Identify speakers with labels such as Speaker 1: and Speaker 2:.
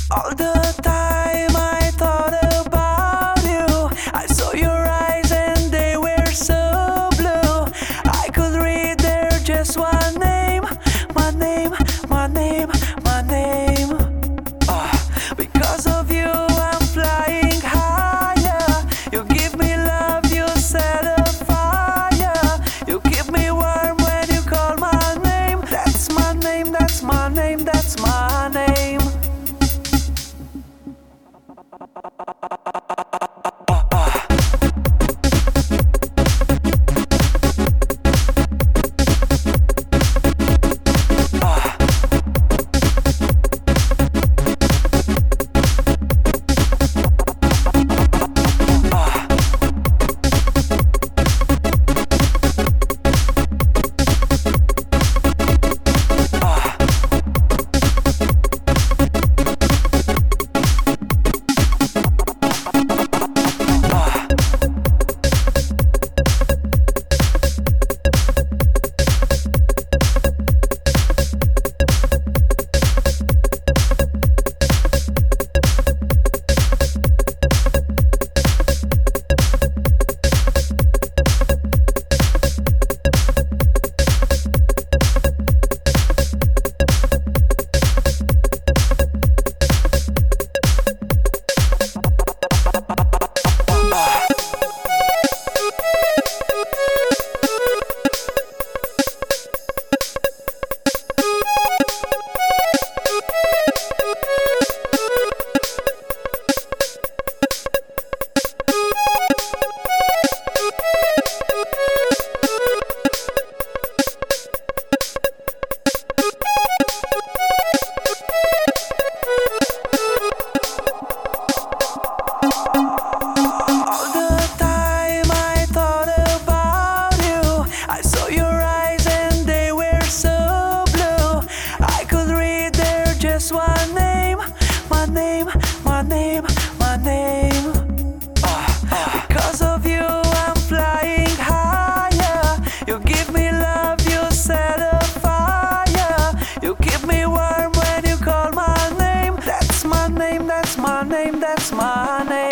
Speaker 1: All the time I thought about you. I saw your eyes and they were so blue. I could read there just one name, my name, my name, my name. Because of you I'm flying higher. You give me love, you set a fire. You keep me warm when you call my name. That's my name, that's my name, that's my name. One name, my name, my name, my name. Because of you I'm flying higher. You give me love, you set a fire. You keep me warm when you call my name. That's my name, that's my name, that's my name.